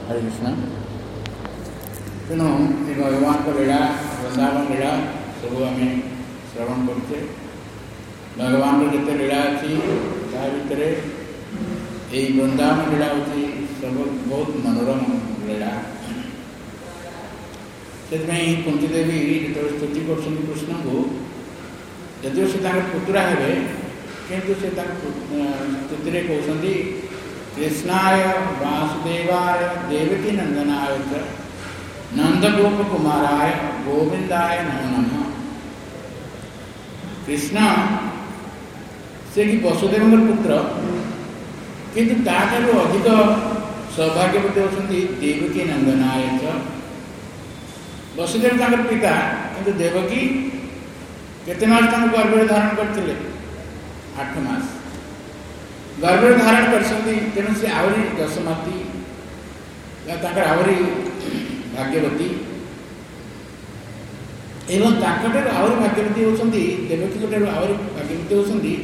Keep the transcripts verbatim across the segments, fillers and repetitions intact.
हरे कृष्ण। तेणु ये भगवान को लीला वृंदावन लीला सब आम श्रवण करते। भगवान जिते लीला अच्छी ता भर यही वृंदावन लीला हूँ सब बहुत मनोरम लीला। से कुंती देवी जो स्तुति कर कृष्ण को यदि से पुतुरा हे किंतु से स्तुति कहते कृष्णाय वासुदेवाय देवकी नंदनाय नंदगोप कुमाराय गोविंदाय नमो नमः। कृष्ण से कि वसुदेव पुत्र किंतु ताकू अधिक सौभाग्यवती होती देवकी नंदनाय। वसुदेव तांकर पिता किंतु देवकी केते मास गर्भ धारण करते आठ मास गर्भ धारण कर तेणु से आहरी दशमती आहरी भाग्यवती एवं ताकठार आहरी भाग्यवती होती देवकी ठार आहरी भाग्यवती होती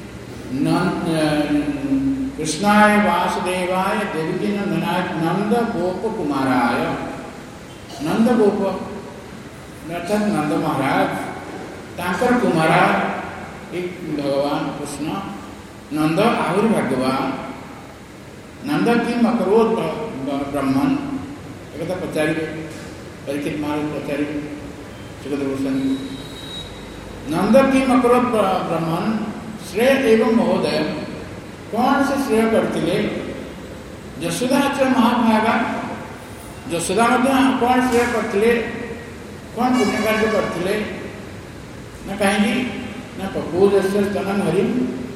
कृष्णाय वासुदेवाय देवकी नंदनाय नंद गोप कुमाराय। नंद गोप अर्थात नंद महाराज तांकर कुमारा एक भगवान कृष्ण नंद आहरी भाग्यवान। नंद की मकरोध ब्रह्मण एक पचारे परीक्षित महाराज पचारे सुखदेव गोस्वामी नंद की मकरोध ब्रह्मण श्रेय एवं महोदय कौन से श्रेय करते यशोदा च महाभागा। यशोदा कौन श्रेय करते कौन पुण्य कार्य करते ना कहीं ना पपूज स्तनन हरि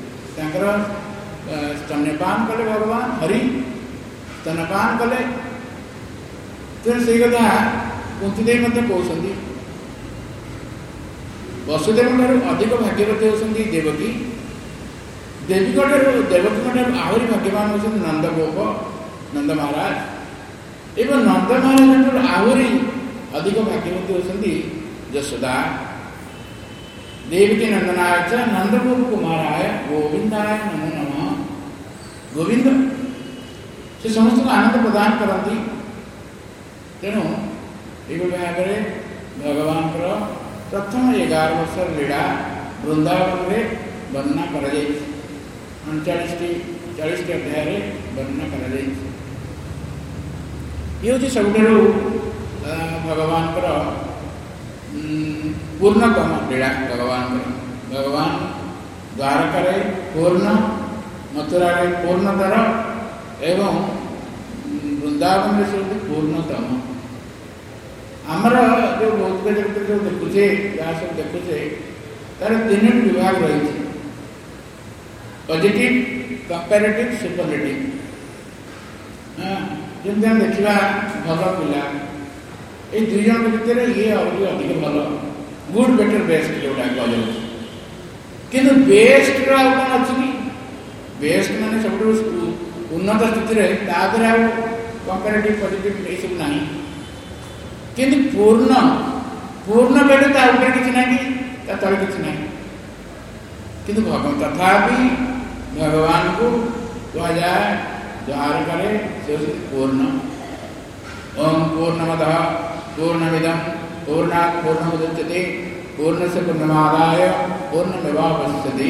स्तन्यपान कले भगवान हरि स्तनपान कले। तेणु से कथा कुंतीदेवी कहते वसुदेव ठार अधिक भाग्यवती होती देवकी। देवी देवकी ठार आहरी भाग्यवान होती नंदगोप नंद महाराज एवं नंद महाराज आहरी अधिक भाग्यवती होती यशोदा। देवकी नंदनाय च नंदगोप कुमाराय गोविंदाय नमो नमः। गोविंद से समस्त को आनंद प्रदान करती। तेणु ये भाव में भगवान प्रथम एगार वर्ष लीला वृंदावन में वर्णना कर अड़चाश चालीस अध्याय वर्णना कर ये सब भगवान पूर्णतम लीला। भगवान भगवान द्वारका पूर्ण मथुरा पूर्णतर एवं वृंदावन से पूर्णतम। आमर जो भौतिक जगत जो देखुचे या सब देखुचे तार तीन विभाग रही पॉजिटिव कंपैरेटिव सुपरलेटिव। जमी आम देखा भल पिला ये दुई जन भितर ये अधिक भल गुड बेटर बेस्ट जोटा कह किंतु बेस्ट कौन अच्छी बेस्ट मान सब उन्नत स्थिति कंपैरेटिव पॉजिटिव ये सब ना किंतु पूर्ण पूर्ण बेटे ता ऊपर किसी ना कि तले किसी ना किंतु भगवान तथापि भगवान को कह जाए द्वार करे से पूर्ण। ओम पूर्णमदः पूर्णमिदं पूर्णात् पूर्णमुदच्यते पूर्णस्य पूर्णमादाय पूर्णमेवावशिष्यते।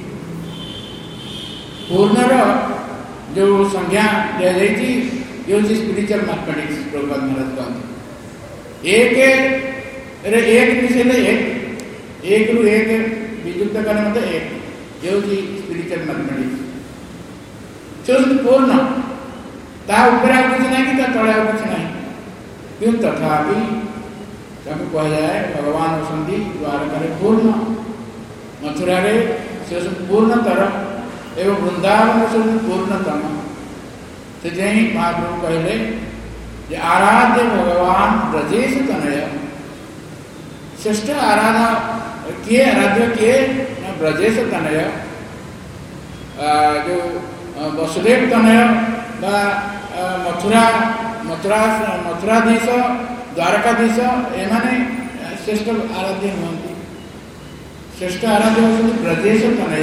पूर्णर जो संज्ञा दिया जाती ये स्पिरिचुअल मैथमेटिक्स प्रभुपाद महाराज कहते एक अरे एक मिसेले एक एक रु एक वियुक्त करने मतलब एक ये होती स्पिरिचुअल मैथमेटिक्स। चलो पूर्ण ता ऊपर आ कुछ नहीं कि तले आ कुछ नहीं क्यों तथापि ताको कह जाए भगवान वसंती द्वारका पूर्ण मथुरा रे से पूर्णतर एवं वृंदावन से पूर्णतम। से जही महाप्रभु कहले जे आराध्य भगवान ब्रजेश तनय श्रेष्ठ आराधा किए आराध्य किए ब्रजेश तनय जो वसुदेव तनय मथुरा मथुरा मथुराधीश द्वारकाधीश एमाने श्रेष्ठ आराध्य हमें श्रेष्ठ आराध्य होती ब्रजेश तनय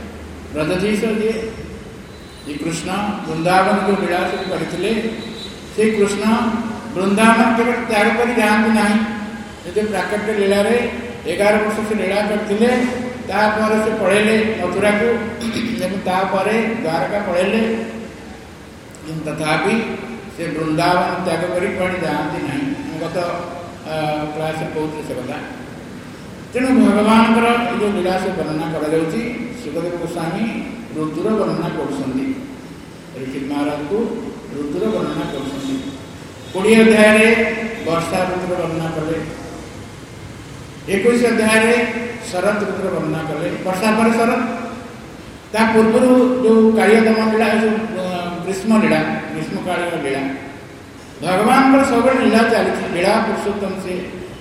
ब्रजधीश जी ये कृष्ण वृंदावन जो लीला सब करते से कृष्ण वृंदावन केवल त्याग कर जाती ना जो प्राकट्य लीला एगार वर्ष से लीला करते तापर से पढ़ेले मथुरा को तापर द्वारका पढ़ेले तथापि से वृंदावन त्याग कर जाती ना गत क्लास कहते से कथा तेणु भगवान जो लीला से वर्णना कर सुखदेव गोस्वामी ऋतुर वर्णना कर ऋषि महाराज को ऋतुर वर्णना कर कोड़े अध्याय वर्षा ऋतुर वर्णना कले एक अध्याय शरत ऋतुर वर्णना कले वर्षा पर शरत ता पूर्व जो कालिया दमन लीला जो ग्रीष्म लीला ग्रीष्मकालीन लीला भगवान पर सब लीला चली लीला पुरुषोत्तम से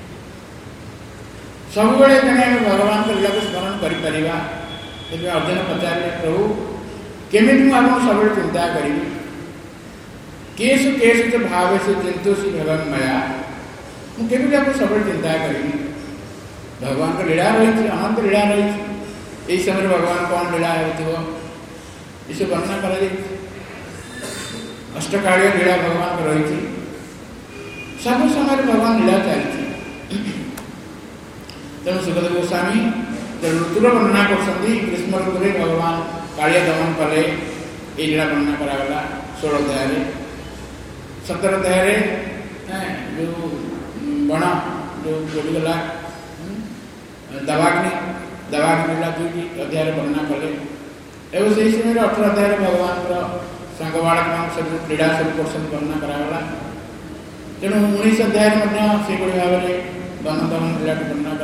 सब भगवान लीला को स्मरण कर अर्जुन पचारे प्रभु केमी आप सब चिंता करी केसु केसु तो भाव से चिंतुषी भगवान माया मुझे आप सब चिंता करी भगवान का लीला रही अनंत लीला रही यही समय भगवान कौन लीला हो वर्णना कर अष्टकालीय लीला भगवान का रही सब समय भगवान लीला चली तेणु सुखदेव गोस्वामी ऋतुर वर्णना कर ग्रीष्म ऋतु में भगवान कालिया दमन कले ये लीला वर्णना करागला षोल अध्याय सतर अध्याय जो बण जो बोलीगला दवाग्नि दवाग्नि लीला दुईटी अध्याय वर्णना कले एवं से समय अठर अध्याय भगवान सांग बाड़क मान सब क्रीड़ा सब पर्सन वर्णना करागला तेणु उन्नीस अध्याय से भाव में वन दमन लीला वर्णना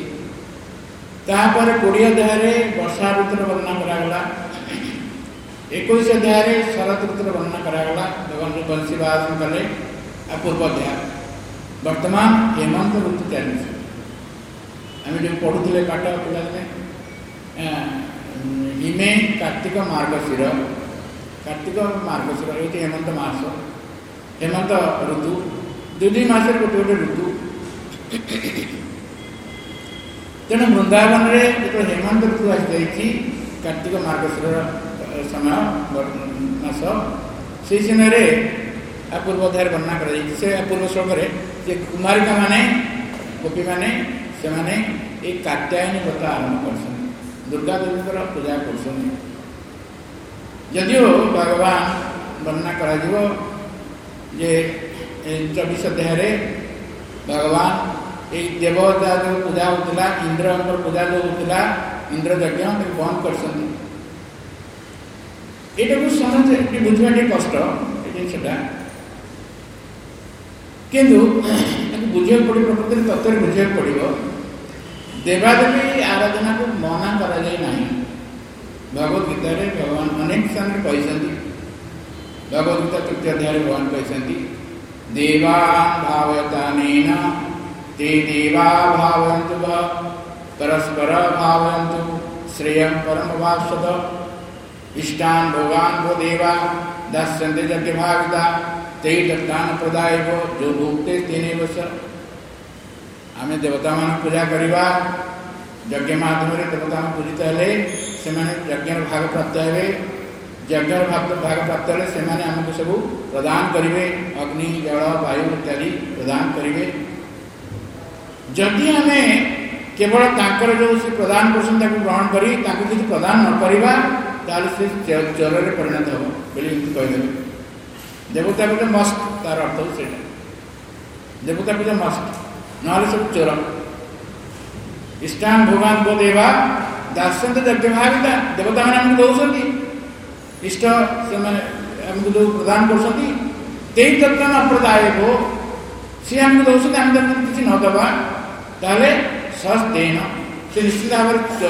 कर कोड़े अध्याय वर्षा ऋतुर वर्णना करागला एक अध्याय शरत ऋतुर वर्णना करागला भगवान जो बंशी वादन कले आ पूर्व अध्याय वर्तमान हेमंत ऋतु चली आम जो पढ़ुले पाठ पे हिमे कार्तिक मार्गशीर कार्तिक मार्गशीर ये हेमंत मास हेमंत ऋतु दुई दुई मस गोटे गोटे ऋतु तेणु वृंदावन में जो हेमंत ऋतु आसी कार्तिक मार्गशीर समय मास से समय पूर्व अध्याय वर्णना कर पूर्व श्लोक से कुमारिका माने गोपी माने से माने एक कात्यायनी व्रत आरंभ कर दुर्गा देवी पूजा कर जदिव भगवान वर्णना कर चौबीस अध्याय भगवान एक देवता जो पूजा होता इंद्र पूजा जो होता इंद्र यज्ञ बंद कर समझ बुझा कष्ट जिनसा किंतु बुझे पड़े प्रकृति तत्व बुझे पड़ो देवादेवी आराधना को मना करा जाए नहीं भगवदगीता भगवान अनेक स्थान कहते भगवदगीता तृतीय अध्याय भगवान कहते देवा भावयतानेन ते देवा भावयन्तु परस्पर भावयन्तु श्रेयं परमवाप्स्यत इष्टान् भोगान् वो देवा दास्यन्ते यज्ञभाविता ते दत्तान् प्रदायको जो भुक्ते तेनेव स आम देवता मान पूजा करवा यज्ञ माध्यम देवता पूजित हेले से यज्ञ भाग प्राप्त हे यज्ञ भाग भाग प्राप्त हेले से आमको सब प्रदान करेंगे अग्नि जल वायु इत्यादि प्रदान करेंगे जदि आम केवल तांकर जो से प्रदान करछन ताको ग्रहण करी ताको किसी प्रदान न करवा ताले से चोर रे परिणत हो बोली कह देवता पूजा मस्ट तार अर्थ से देवता पूजा मस्ट ना सब चोर इष्टान भोगान को देवा दास्यंत यज्ञ भाविता देवता मैंने आमको दौरान इष्ट से आमको जो प्रदान कर तत्व अप्रदाय को सी आमको दौरान आम किसी न दबा ताले सस देन से निश्चित भाव में चोर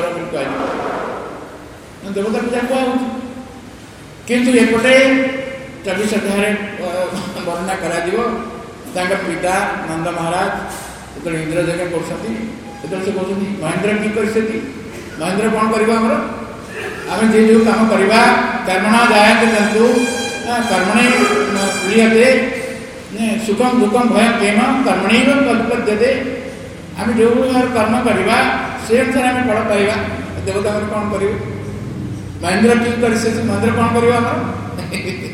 कह देवता पूजा कह किंतु एपटे चौबीस अध्याय वर्णना करा पिता नंद महाराज जो इंद्र यज्ञ कर से कहते महेंद्र की कर महेंद्र कौन कर आम जे जो कम करवा कर्मणा जायते जंतु कर्मणे क्रियते सुखम दुखम भय केम कर्मणी कल्पद्यते आम जो कर्म करवा से अनुसार आम फल पाइबा देवता कौन कर महेंद्र की कर महेंद्र कौन कर